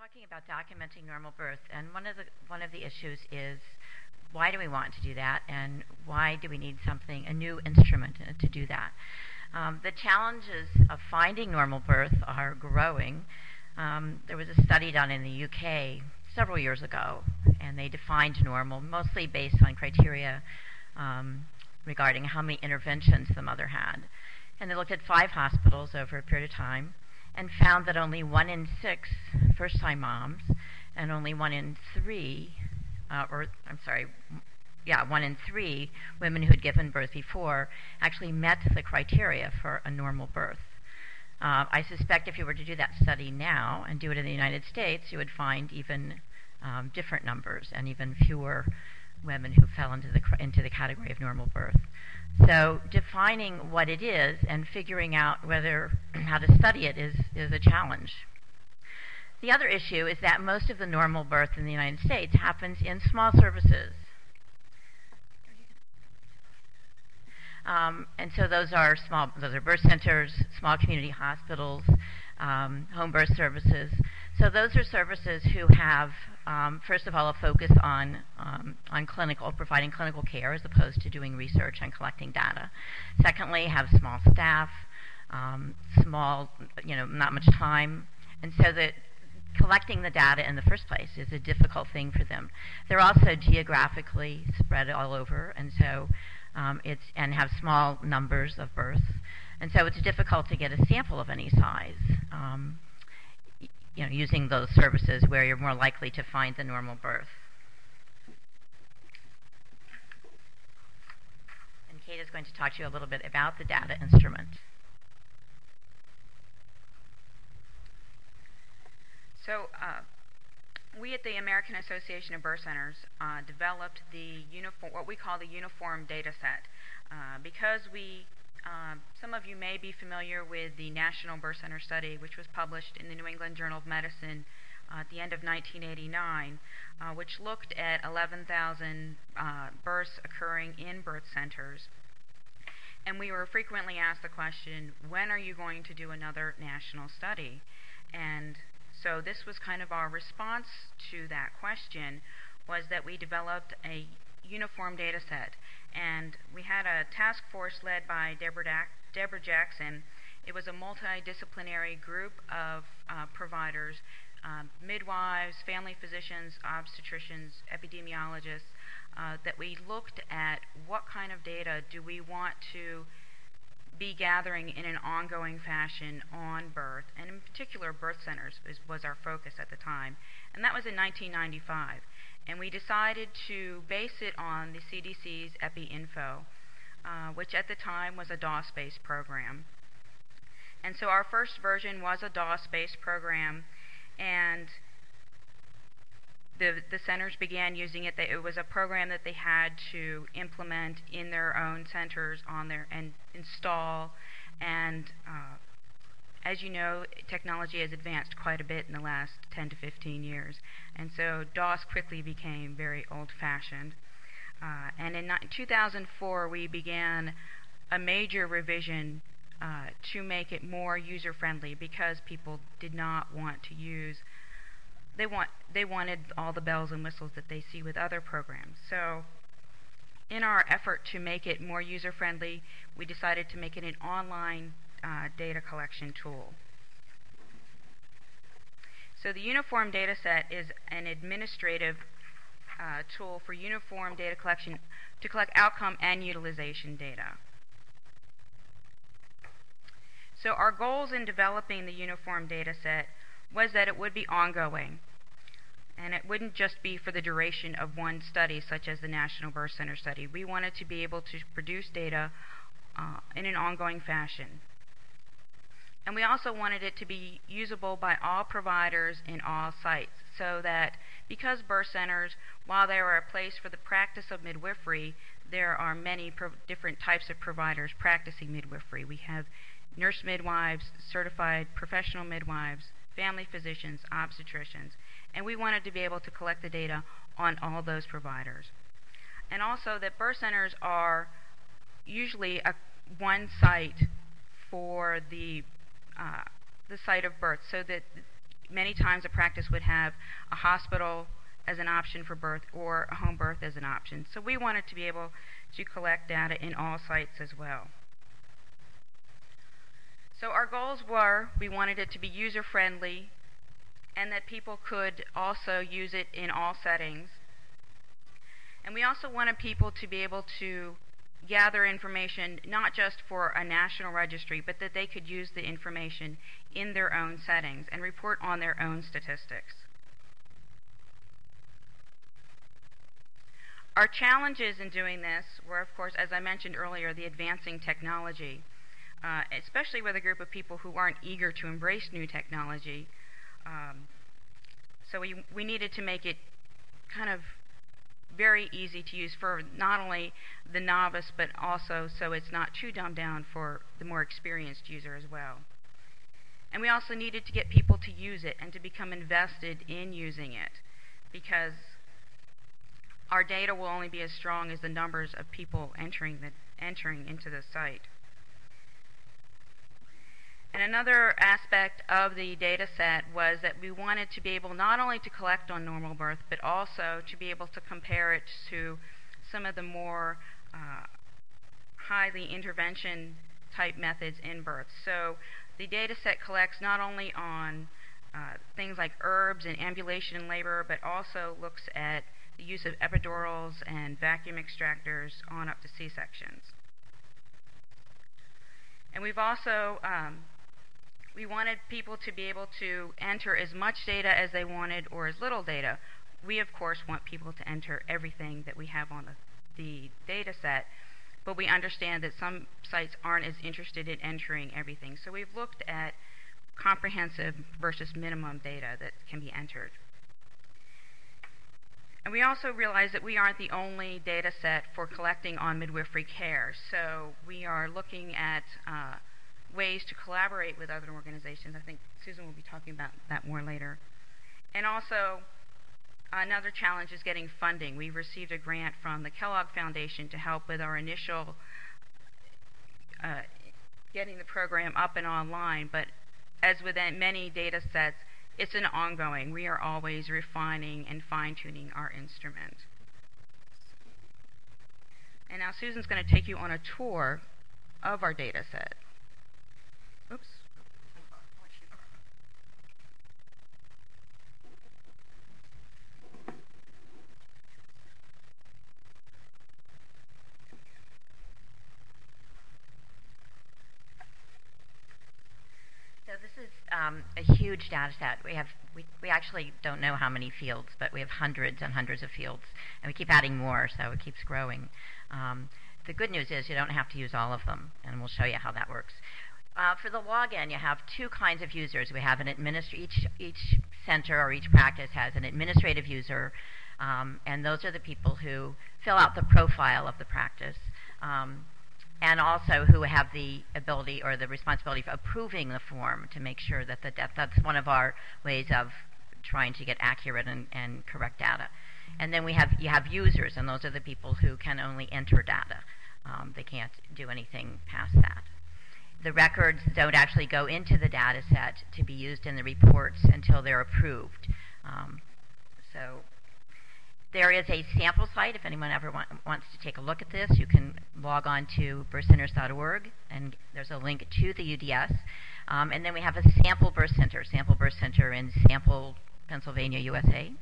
talking about documenting normal birth, and one of the issues is why do we want to do that, and why do we need a new instrument to do that? The challenges of finding normal birth are growing. There was a study done in the UK several years ago, and they defined normal mostly based on criteria regarding how many interventions the mother had. And they looked at 5 hospitals over a period of time and found that only 1 in 6 first-time moms and only 1 in 3, 1 in 3 women who had given birth before actually met the criteria for a normal birth. I suspect if you were to do that study now and do it in the United States, you would find even different numbers and even fewer women who fell into the category of normal birth. So defining what it is and figuring out how to study it is a challenge. The other issue is that most of the normal birth in the United States happens in small services. And so those are birth centers, small community hospitals, home birth services. So those are services who have, first of all, a focus on providing clinical care as opposed to doing research and collecting data. Secondly, have small staff, not much time, and so that collecting the data in the first place is a difficult thing for them. They're also geographically spread all over, and so and have small numbers of births, and so it's difficult to get a sample of any size. Using those services where you're more likely to find the normal birth. And Kate is going to talk to you a little bit about the data instrument. So we at the American Association of Birth Centers developed what we call the uniform data set. Because some of you may be familiar with the National Birth Center Study, which was published in the New England Journal of Medicine at the end of 1989, which looked at 11,000 births occurring in birth centers. And we were frequently asked the question, when are you going to do another national study? And so this was kind of our response to that question, was that we developed a uniform data set. And we had a task force led by Deborah Jackson. It was a multidisciplinary group of providers, midwives, family physicians, obstetricians, epidemiologists, that we looked at what kind of data do we want to be gathering in an ongoing fashion on birth, and in particular birth centers was our focus at the time. And that was in 1995. And we decided to base it on the CDC's EpiInfo, which at the time was a DOS-based program. And so our first version was a DOS-based program, and the centers began using it. It was a program that they had to implement in their own centers and install. And as you know, technology has advanced quite a bit in the last 10 to 15 years. And so DOS quickly became very old-fashioned. And in 2004, we began a major revision to make it more user-friendly, because people did not want to use. They wanted all the bells and whistles that they see with other programs. So in our effort to make it more user-friendly, we decided to make it an online data collection tool. So the uniform data set is an administrative tool for uniform data collection to collect outcome and utilization data. So our goals in developing the uniform data set was that it would be ongoing, and it wouldn't just be for the duration of one study, such as the National Birth Center Study. We wanted to be able to produce data in an ongoing fashion. And we also wanted it to be usable by all providers in all sites, so that because birth centers, while they are a place for the practice of midwifery, there are many different types of providers practicing midwifery. We have nurse midwives, certified professional midwives, family physicians, obstetricians, and we wanted to be able to collect the data on all those providers. And also that birth centers are usually one site for the site of birth, so that many times a practice would have a hospital as an option for birth or a home birth as an option. So we wanted to be able to collect data in all sites as well. So our goals were, we wanted it to be user-friendly and that people could also use it in all settings. And we also wanted people to be able to gather information not just for a national registry, but that they could use the information in their own settings and report on their own statistics. Our challenges in doing this were, of course, as I mentioned earlier, the advancing technology, especially with a group of people who aren't eager to embrace new technology. So we needed to make it kind of very easy to use for not only the novice, but also so it's not too dumbed down for the more experienced user as well. And we also needed to get people to use it and to become invested in using it, because our data will only be as strong as the numbers of people entering into the site. And another aspect of the data set was that we wanted to be able not only to collect on normal birth, but also to be able to compare it to some of the more highly intervention type methods in birth. So the data set collects not only on things like herbs and ambulation and labor, but also looks at the use of epidurals and vacuum extractors on up to C-sections. And we've also we wanted people to be able to enter as much data as they wanted or as little data. We, of course, want people to enter everything that we have on the data set, but we understand that some sites aren't as interested in entering everything. So we've looked at comprehensive versus minimum data that can be entered. And we also realize that we aren't the only data set for collecting on midwifery care. So we are looking at ways to collaborate with other organizations. I think Susan will be talking about that more later. And also, another challenge is getting funding. We received a grant from the Kellogg Foundation to help with our initial getting the program up and online. But as with many data sets, it's an ongoing. We are always refining and fine-tuning our instrument. And now Susan's going to take you on a tour of our data set. Oops. So this is a huge data set. We actually don't know how many fields, but we have hundreds and hundreds of fields, and we keep adding more, so it keeps growing. The good news is you don't have to use all of them, and we'll show you how that works. For the login, you have two kinds of users. We have an each center or each practice has an administrative user, and those are the people who fill out the profile of the practice, and also who have the ability or the responsibility for approving the form to make sure that that's one of our ways of trying to get accurate and correct data. And then you have users, and those are the people who can only enter data. They can't do anything past that. The records don't actually go into the data set to be used in the reports until they're approved. So there is a sample site. If anyone ever wants to take a look at this, you can log on to birthcenters.org, and there's a link to the UDS. And then we have a sample birth center in Sample, Pennsylvania, USA.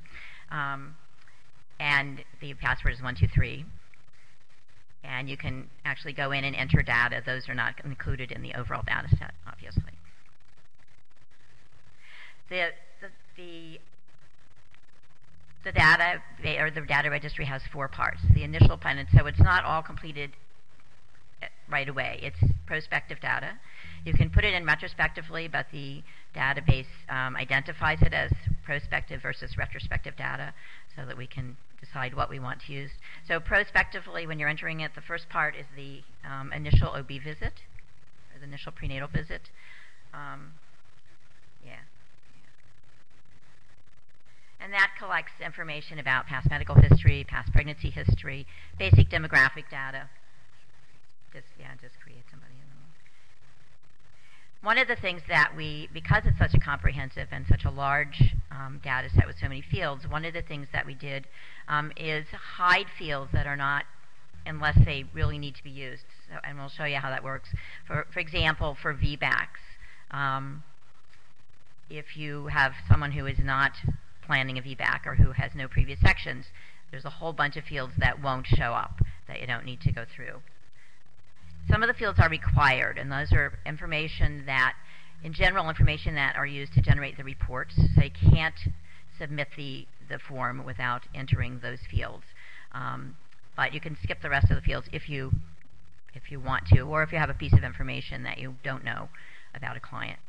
And the password is 123. And you can actually go in and enter data. Those are not included in the overall data set, obviously. The data, or the data registry has 4 parts. The initial plan, so it's not all completed right away. It's prospective data. You can put it in retrospectively, but the database identifies it as prospective versus retrospective data so that we can decide what we want to use. So prospectively, when you're entering it, the first part is the initial OB visit, or the initial prenatal visit. And that collects information about past medical history, past pregnancy history, basic demographic data. Just create somebody in One of the things that because it's such a comprehensive and such a large data set with so many fields, one of the things that we did is hide fields that are not, unless they really need to be used. So, and we'll show you how that works. For example, for VBACs, if you have someone who is not planning a VBAC or who has no previous sections, there's a whole bunch of fields that won't show up that you don't need to go through. Some of the fields are required, and those are information that, in general, information that are used to generate the reports. So you can't submit the form without entering those fields. But you can skip the rest of the fields if you want to, or if you have a piece of information that you don't know about a client.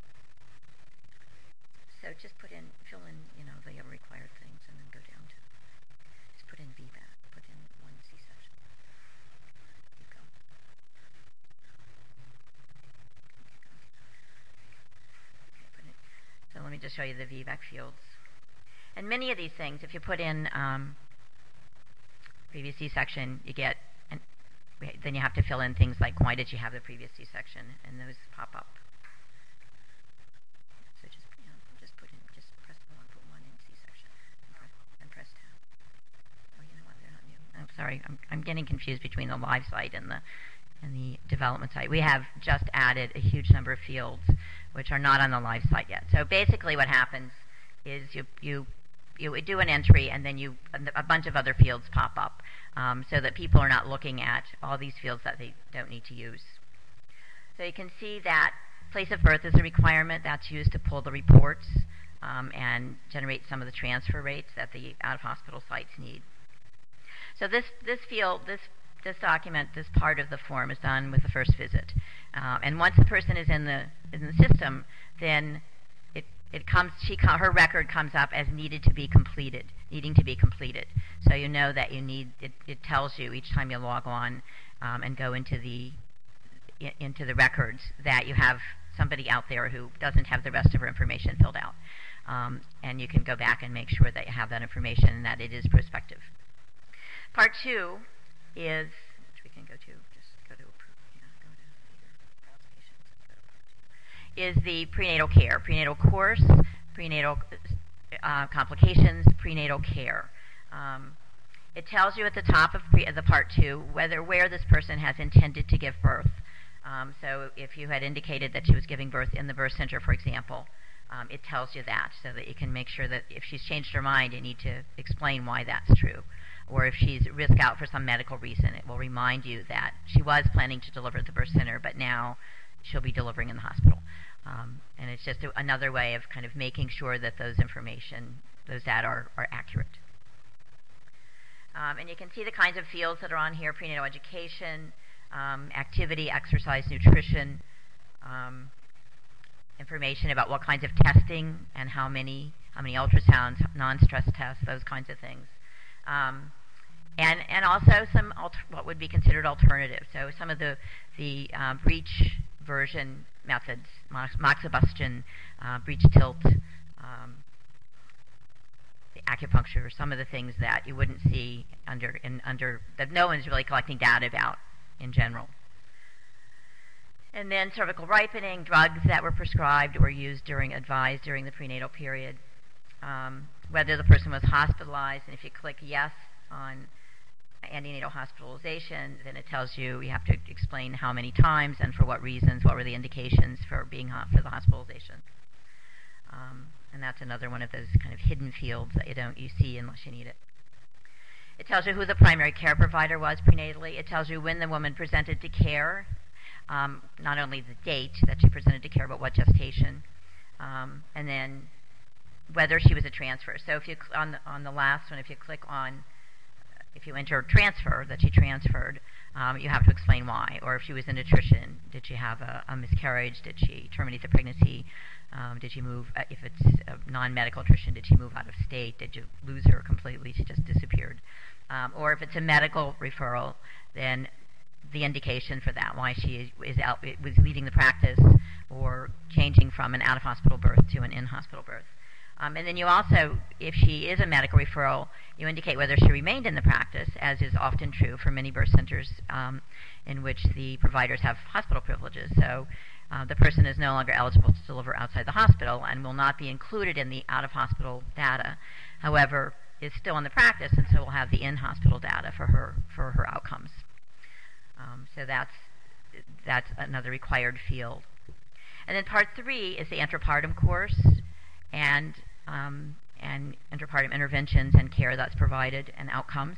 So just fill in, the required things, and then go down to, just put in VBAC, put in 1 C-section. Keep going. Okay, so let me just show you the VBAC fields. And many of these things, if you put in previous C-section, you get, then you have to fill in things like, why did you have the previous C-section, and those pop up. So just press the one, put 1 in C-section, and press tab. Oh, you know what? They're not new. I'm sorry. I'm getting confused between the live site and the development site. We have just added a huge number of fields which are not on the live site yet. So basically, what happens is you do an entry, and then a bunch of other fields pop up, so that people are not looking at all these fields that they don't need to use. So you can see that place of birth is a requirement that's used to pull the reports and generate some of the transfer rates that the out-of-hospital sites need. So this field, this document, this part of the form is done with the first visit, and once the person is in the system, then her record comes up as needing to be completed. So you know that you need it tells you each time you log on and go into the records that you have somebody out there who doesn't have the rest of her information filled out, and you can go back and make sure that you have that information and that it is prospective. Part 2 is, which we can go to. Is the prenatal care, prenatal course, prenatal complications, prenatal care. It tells you at the top of the part 2 where this person has intended to give birth. So if you had indicated that she was giving birth in the birth center, for example, it tells you that, so that you can make sure that if she's changed her mind, you need to explain why that's true. Or if she's risk out for some medical reason, it will remind you that she was planning to deliver at the birth center, but now she'll be delivering in the hospital. And it's just another way of kind of making sure that those data are accurate. And you can see the kinds of fields that are on here: prenatal education, activity, exercise, nutrition, information about what kinds of testing and how many ultrasounds, non-stress tests, those kinds of things. And also some what would be considered alternatives. So some of the breech version methods, moxibustion, breech tilt, the acupuncture, some of the things that you wouldn't see under that no one's really collecting data about in general. And then cervical ripening, drugs that were prescribed or advised during the prenatal period, whether the person was hospitalized, and if you click yes on antenatal hospitalization, then it tells you have to explain how many times and for what reasons, what were the indications for for the hospitalization. And that's another one of those kind of hidden fields that you see unless you need it. It tells you who the primary care provider was prenatally. It tells you when the woman presented to care, not only the date that she presented to care, but what gestation, and then whether she was a transfer. So if you on the last one, if you enter transfer, that she transferred, you have to explain why. Or if she was in nutrition, did she have a miscarriage? Did she terminate the pregnancy? Did she move, if it's non-medical nutrition, did she move out of state? Did you lose her completely? She just disappeared. Or if it's a medical referral, then the indication for that, why she was leaving the practice or changing from an out-of-hospital birth to an in-hospital birth. And then you also, if she is a medical referral, you indicate whether she remained in the practice, as is often true for many birth centers in which the providers have hospital privileges. So the person is no longer eligible to deliver outside the hospital and will not be included in the out-of-hospital data. However, is still in the practice, and so will have the in-hospital data for her outcomes. So that's another required field. And then part 3 is the antepartum course and antepartum interventions and care that's provided and outcomes.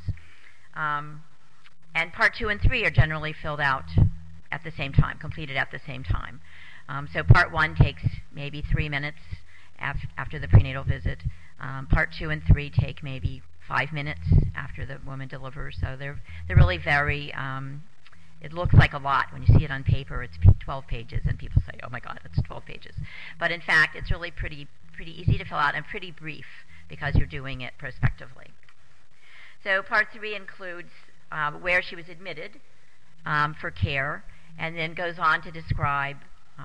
And part 2 and 3 are generally filled out at the same time, completed at the same time. So part 1 takes maybe 3 minutes after the prenatal visit. Part 2 and 3 take maybe 5 minutes after the woman delivers. So they're really very. It looks like a lot when you see it on paper. It's 12 pages, and people say, "Oh my God, it's 12 pages." But in fact, it's really pretty easy to fill out and pretty brief because you're doing it prospectively. So part 3 includes where she was admitted for care, and then goes on to describe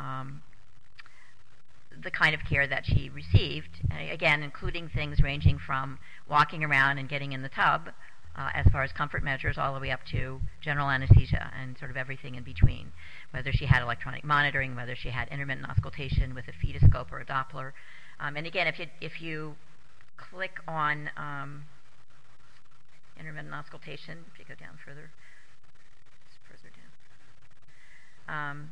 the kind of care that she received, again, including things ranging from walking around and getting in the tub, as far as comfort measures, all the way up to general anesthesia and sort of everything in between, whether she had electronic monitoring, whether she had intermittent auscultation with a fetoscope or a Doppler. And again, if you click on intermittent auscultation, if you go down further down.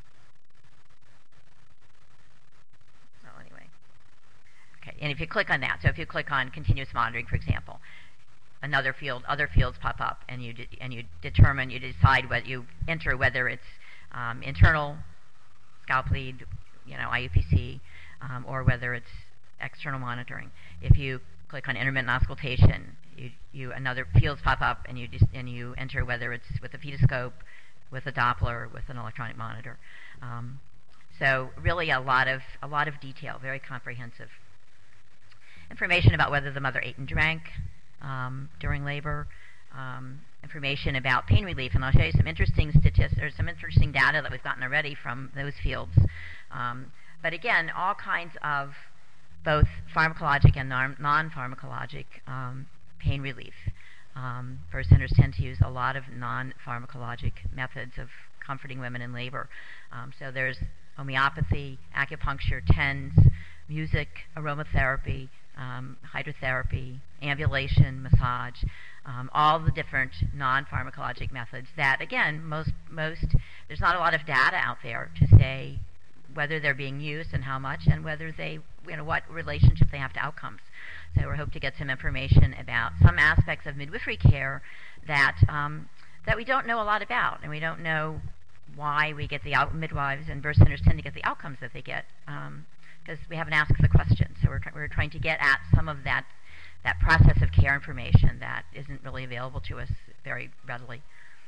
Okay, and if you click on that, so if you click on continuous monitoring, for example, other fields pop up, and you decide what you enter, whether it's internal scalp lead, IUPC, or whether it's external monitoring. If you click on intermittent auscultation, another fields pop up, and you enter whether it's with a fetoscope, with a Doppler, with an electronic monitor. So really a lot of detail, very comprehensive. Information about whether the mother ate and drank during labor, information about pain relief, and I'll show you some interesting statistics or some interesting data that we've gotten already from those fields. But again, all kinds of both pharmacologic and non-pharmacologic pain relief. Birth centers tend to use a lot of non-pharmacologic methods of comforting women in labor. So there's homeopathy, acupuncture, TENS, music, aromatherapy, hydrotherapy, ambulation, massage, all the different non-pharmacologic methods that, again, most there's not a lot of data out there to say whether they're being used and how much, and whether they, what relationship they have to outcomes. So we hope to get some information about some aspects of midwifery care that we don't know a lot about, and we don't know why we get the midwives and birth centers tend to get the outcomes that they get, because we haven't asked the question. So we're trying to get at some of that process of care information that isn't really available to us very readily.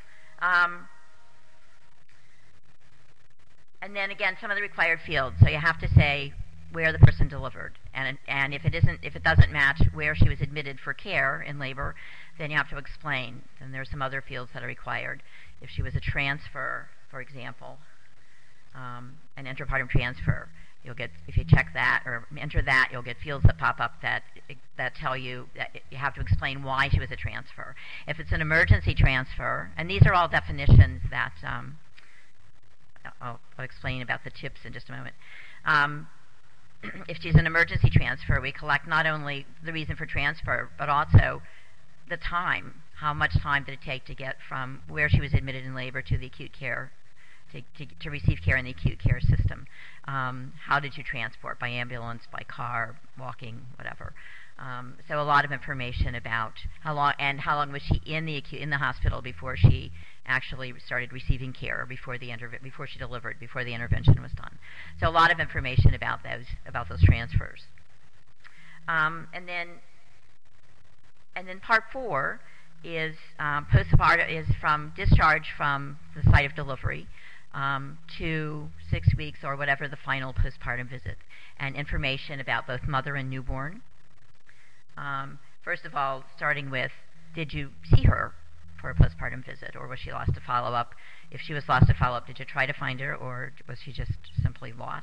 And then again, some of the required fields. So you have to say where the person delivered, and if it doesn't match where she was admitted for care in labor, then you have to explain. Then there are some other fields that are required. If she was a transfer, for example, an intrapartum transfer, you'll get, if you check that or enter that, you'll get fields that pop up that tell you that you have to explain why she was a transfer. If it's an emergency transfer, and these are all definitions that I'll explain about the tips in just a moment. If she's an emergency transfer, we collect not only the reason for transfer, but also the time. How much time did it take to get from where she was admitted in labor to the acute care, to receive care in the acute care system? How did you transport? By ambulance, by car, walking, whatever. So a lot of information about how long was she in the hospital before she actually started receiving care, before she delivered, before the intervention was done. So a lot of information about those transfers. And then part 4 is postpartum, is from discharge from the site of delivery to 6 weeks or whatever the final postpartum visit, and information about both mother and newborn. First of all, starting with, did you see her for a postpartum visit, or was she lost to follow-up? If she was lost to follow-up, did you try to find her, or was she just simply lost?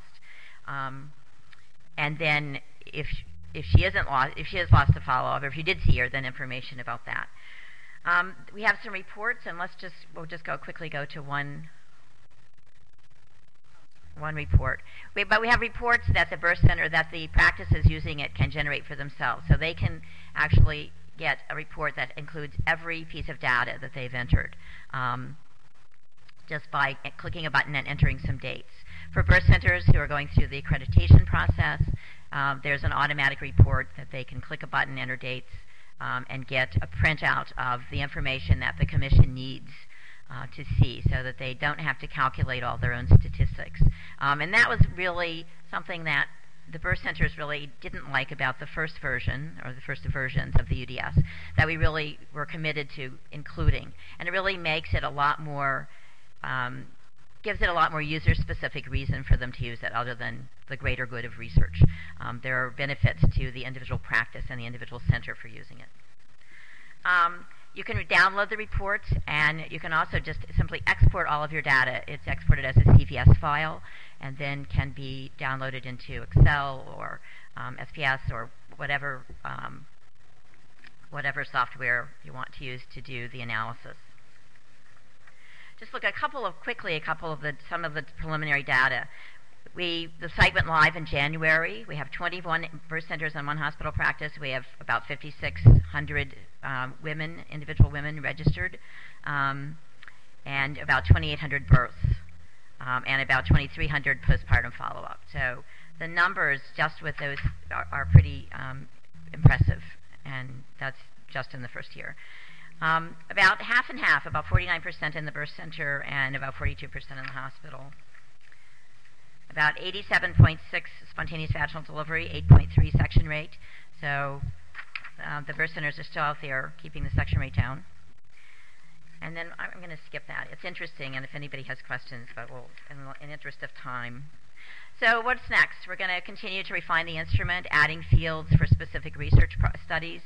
And then if she is lost to follow-up, or if you did see her, then information about that. We have some reports, and we'll just quickly go to one. one report. But we have reports that the birth center, that the practices using it can generate for themselves. So they can actually get a report that includes every piece of data that they've entered just by clicking a button and entering some dates. For birth centers who are going through the accreditation process, there's an automatic report that they can click a button, enter dates, and get a printout of the information that the commission needs to see, so that they don't have to calculate all their own statistics. And that was really something that the birth centers really didn't like about the first version, or the first versions of the UDS, that we really were committed to including. And it really makes it a lot more, gives it a lot more user-specific reason for them to use it, other than the greater good of research. There are benefits to the individual practice and the individual center for using it. You can download the reports, and you can also just simply export all of your data. It's exported as a CVS file, and then can be downloaded into Excel or SPS or whatever whatever software you want to use to do the analysis. Just look at some of the preliminary data. The site went live in January. We have 21 birth centers and one hospital practice. We have about 5,600 individual women registered, and about 2,800 births, and about 2,300 postpartum follow-up. So the numbers just with those are pretty impressive, and that's just in the first year. About half and half, about 49% in the birth center and about 42% in the hospital. About 87.6 spontaneous vaginal delivery, 8.3 section rate. So the birth centers are still out there keeping the section rate down. And then I'm going to skip that. It's interesting, and if anybody has questions, but we'll, in interest of time. So what's next? We're going to continue to refine the instrument, adding fields for specific research studies,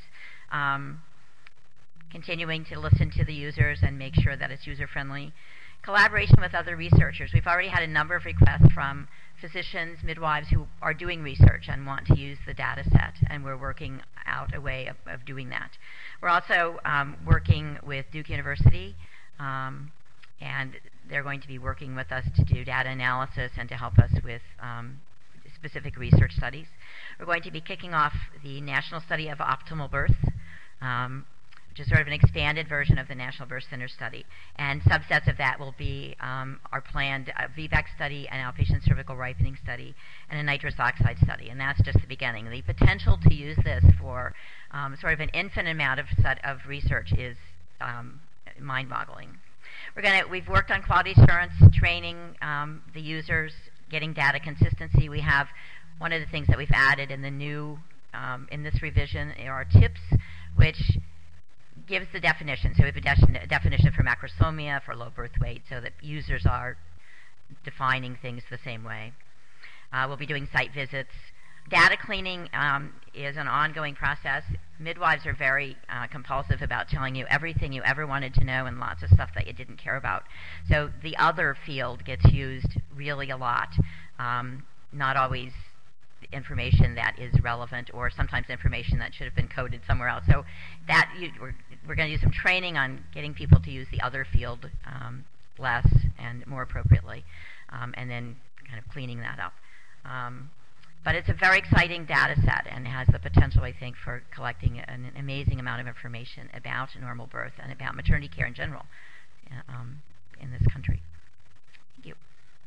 continuing to listen to the users and make sure that it's user-friendly. Collaboration with other researchers. We've already had a number of requests from physicians, midwives who are doing research and want to use the data set, and we're working out a way of doing that. We're also working with Duke University, and they're going to be working with us to do data analysis and to help us with specific research studies. We're going to be kicking off the National Study of Optimal Birth, which is sort of an expanded version of the National Birth Center study. And subsets of that will be our planned VBAC study, an outpatient cervical ripening study, and a nitrous oxide study. And that's just the beginning. The potential to use this for sort of an infinite amount of research is mind-boggling. We've worked on quality assurance, training the users, getting data consistency. We have one of the things that we've added in the new, in this revision are tips, which gives the definition. So we have a definition for macrosomia, for low birth weight, so that users are defining things the same way. We'll be doing site visits. Data cleaning is an ongoing process. Midwives are very compulsive about telling you everything you ever wanted to know and lots of stuff that you didn't care about. So the other field gets used really a lot. Not always information that is relevant, or sometimes information that should have been coded somewhere else. So that we're going to do some training on getting people to use the other field less and more appropriately, and then kind of cleaning that up. But it's a very exciting data set and has the potential, I think, for collecting an amazing amount of information about normal birth and about maternity care in general in this country. Thank you.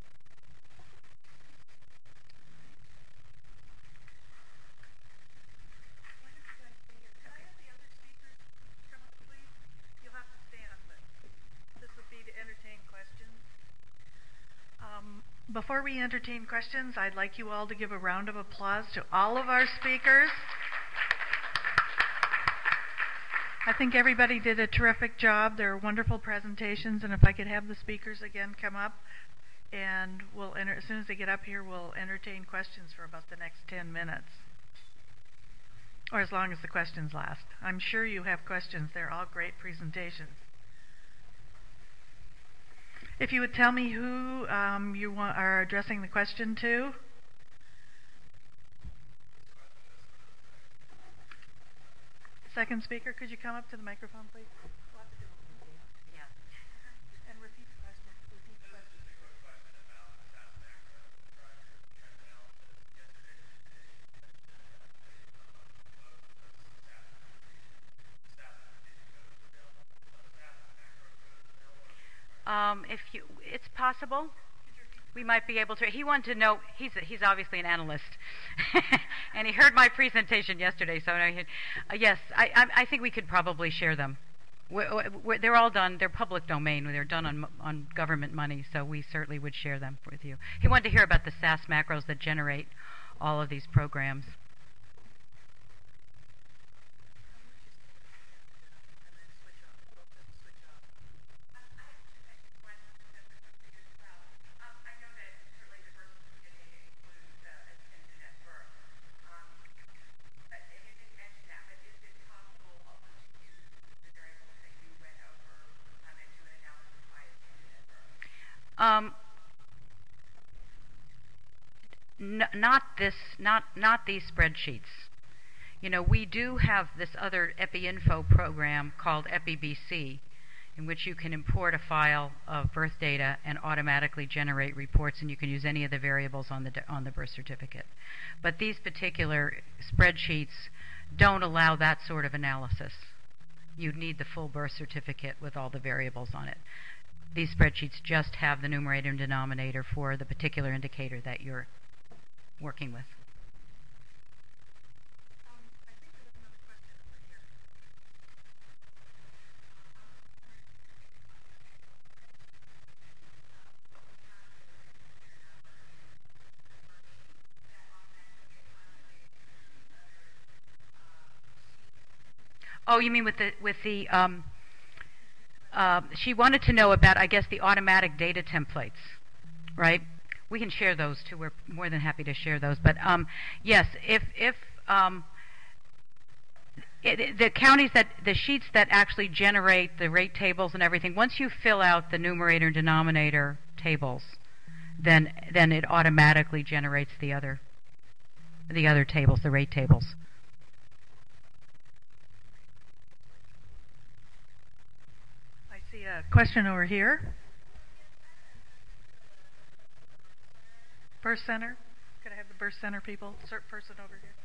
Before we entertain questions, I'd like you all to give a round of applause to all of our speakers. I think everybody did a terrific job. There are wonderful presentations, and if I could have the speakers again come up, and as soon as they get up here, we'll entertain questions for about the next 10 minutes, or as long as the questions last. I'm sure you have questions. They're all great presentations. If you would tell me who you are addressing the question to. Second speaker, could you come up to the microphone, please? Yeah. And repeat the question. It's possible. We might be able to. He wanted to know. He's obviously an analyst, and he heard my presentation yesterday. So yes, I think we could probably share them. They're all done. They're public domain. They're done on government money. So we certainly would share them with you. He wanted to hear about the SAS macros that generate all of these programs. Not these spreadsheets. You know, we do have this other EpiInfo program called EpiBC, in which you can import a file of birth data and automatically generate reports, and you can use any of the variables on the birth certificate. But these particular spreadsheets don't allow that sort of analysis. You'd need the full birth certificate with all the variables on it. These spreadsheets just have the numerator and denominator for the particular indicator that you're working with. Oh, you mean with the she wanted to know about, I guess, the automatic data templates, right? We can share those too. We're more than happy to share those. But yes, if the counties the sheets that actually generate the rate tables and everything, once you fill out the numerator and denominator tables, then it automatically generates the other tables, the rate tables. I see a question over here. Birth Center. Could I have the Birth Center people? Person over here.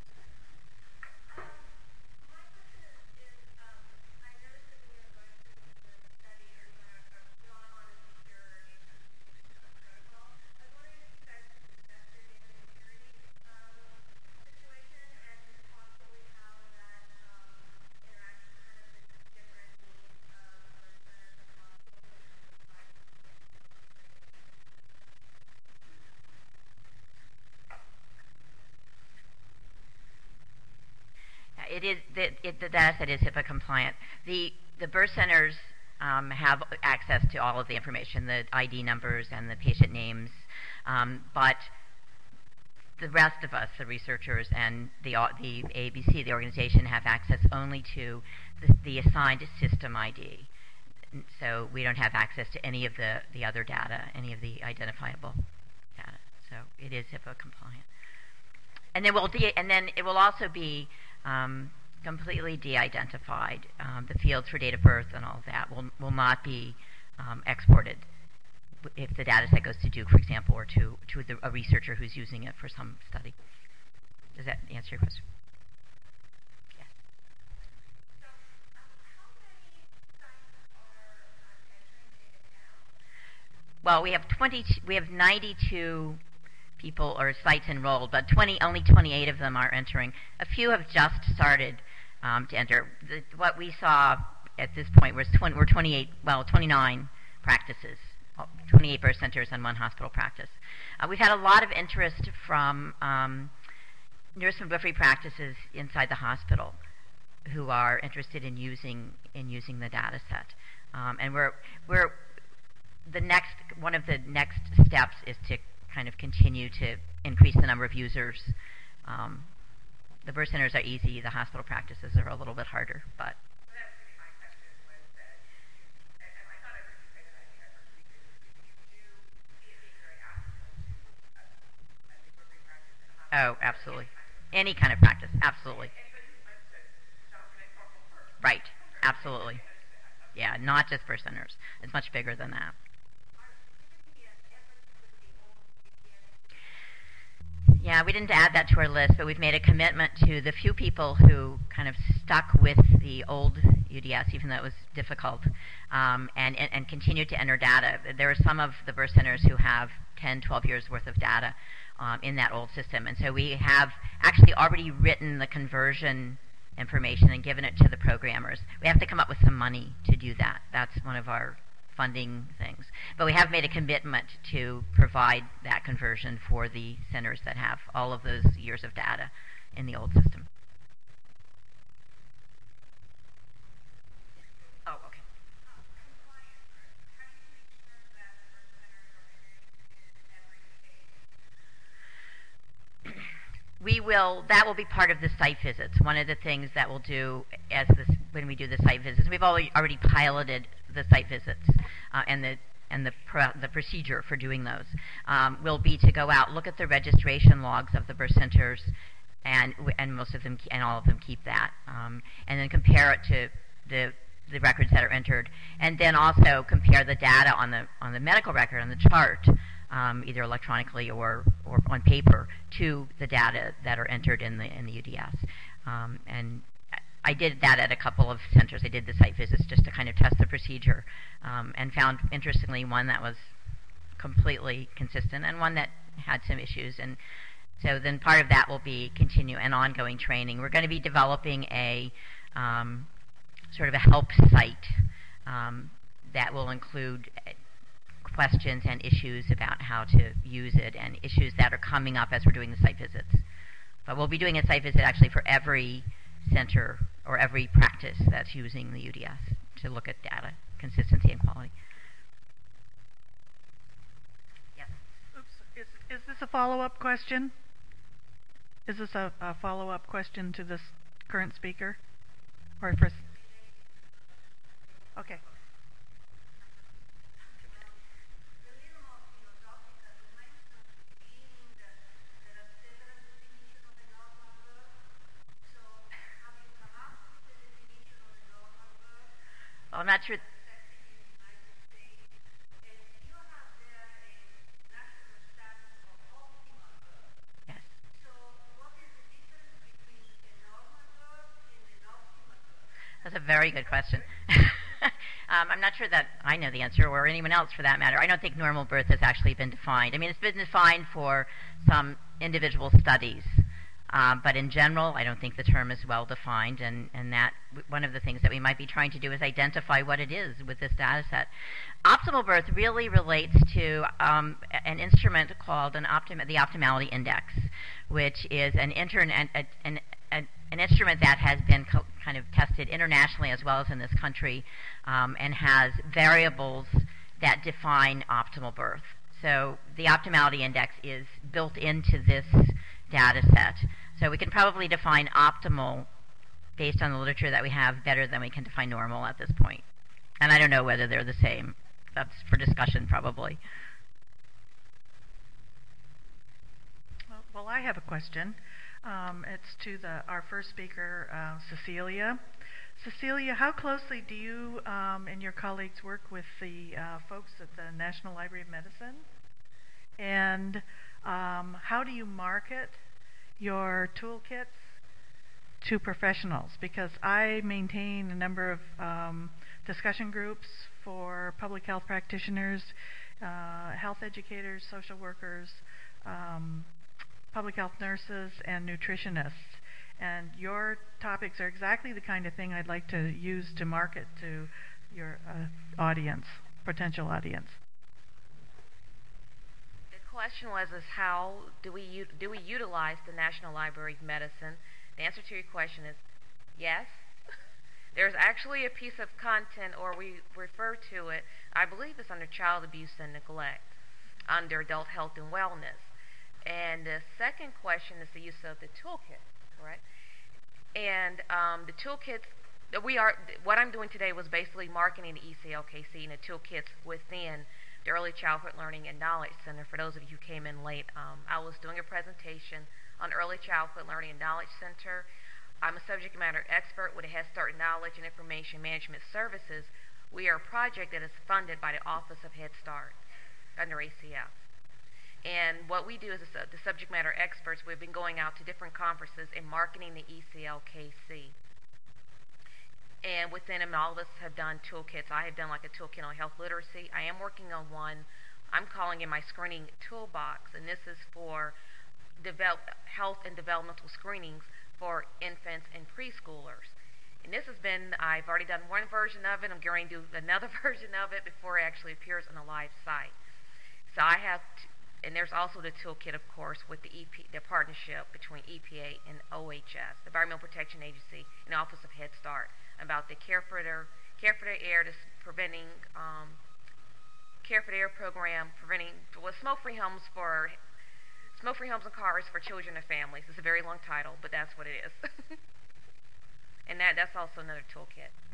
The data set is HIPAA compliant. The birth centers have access to all of the information, the ID numbers and the patient names, but the rest of us, the researchers and the ABC, the organization, have access only to the assigned system ID. So we don't have access to any of the other data, any of the identifiable data. So it is HIPAA compliant. And then it will also be completely de-identified. The fields for date of birth and all of that will not be exported if the data set goes to Duke, for example, or to a researcher who's using it for some study. Does that answer your question? Yes. So, how many sites are entering data now? Well, we have 92 people or sites enrolled, but only 28 of them are entering. A few have just started to enter. What we saw at this point was 29 practices, 28 birth centers and 1 hospital practice. We've had a lot of interest from nurse midwifery practices inside the hospital who are interested in using the data set. And one of the next steps is to kind of continue to increase the number of users. The birth centers are easy. The hospital practices are a little bit harder, but. That was going to be my question. Was that, and I thought I heard you say that I think I heard you say this. You do see it being very applicable to a midwifery practice in a hospital. Oh, absolutely. Any kind of practice, absolutely. Anybody who wants to document normal birth. Right, absolutely. Yeah, not just birth centers. It's much bigger than that. Yeah, we didn't add that to our list, but we've made a commitment to the few people who kind of stuck with the old UDS, even though it was difficult, and continued to enter data. There are some of the birth centers who have 10, 12 years worth of data in that old system. And so we have actually already written the conversion information and given it to the programmers. We have to come up with some money to do that. That's one of our funding things. But we have made a commitment to provide that conversion for the centers that have all of those years of data in the old system. Oh, okay. That will be part of the site visits. One of the things that we'll do when we do the site visits, we've already piloted the site visits and the procedure for doing those, will be to go out, look at the registration logs of the birth centers, and most of them and all of them keep that, and then compare it to the records that are entered, and then also compare the data on the medical record on the chart, either electronically or on paper, to the data that are entered in the UDS. And I did that at a couple of centers. I did the site visits just to kind of test the procedure, and found, interestingly, one that was completely consistent and one that had some issues. And so then part of that will be an ongoing training. We're going to be developing a sort of a help site that will include questions and issues about how to use it, and issues that are coming up as we're doing the site visits. But we'll be doing a site visit actually for every center or every practice that's using the UDS to look at data, consistency, and quality. Yes. Oops. Is this a follow-up question? Is this a follow-up question to this current speaker? Or for... Okay. I'm not sure. Yes. That's a very good question. I'm not sure that I know the answer, or anyone else for that matter. I don't think normal birth has actually been defined. I mean, it's been defined for some individual studies. But in general, I don't think the term is well defined, and that one of the things that we might be trying to do is identify what it is with this data set. Optimal birth really relates to an instrument called the Optimality Index, which is an instrument that has been kind of tested internationally as well as in this country, and has variables that define optimal birth. So the Optimality Index is built into this data set. So we can probably define optimal based on the literature that we have better than we can define normal at this point. And I don't know whether they're the same. That's for discussion probably. Well, I have a question. It's to our first speaker, Cecilia. Cecilia, how closely do you and your colleagues work with the folks at the National Library of Medicine? And how do you market your toolkits to professionals? Because I maintain a number of discussion groups for public health practitioners, health educators, social workers, public health nurses, and nutritionists. And your topics are exactly the kind of thing I'd like to use to market to your audience, potential audience. The question was how do we utilize the National Library of Medicine? The answer to your question is yes. There's actually a piece of content, or we refer to it, I believe it's under child abuse and neglect, under adult health and wellness. And the second question is the use of the toolkit, correct? And the toolkits, what I'm doing today was basically marketing the ECLKC and the toolkits within the Early Childhood Learning and Knowledge Center. For those of you who came in late, I was doing a presentation on Early Childhood Learning and Knowledge Center. I'm a subject matter expert with a Head Start Knowledge and Information Management Services. We are a project that is funded by the Office of Head Start under ACF. And what we do is the subject matter experts, we've been going out to different conferences and marketing the ECLKC. And within them, all of us have done toolkits. I have done like a toolkit on health literacy. I am working on one. I'm calling it my screening toolbox, and this is for health and developmental screenings for infants and preschoolers. And this has been, I've already done one version of it. I'm going to do another version of it before it actually appears on a live site. So I have, and there's also the toolkit, of course, with the partnership between EPA and OHS, the Environmental Protection Agency, and the Office of Head Start, about the Care for the Air, preventing Care for the Air program, preventing smoke-free homes and cars for children and families. It's a very long title, but that's what it is. And that's also another toolkit.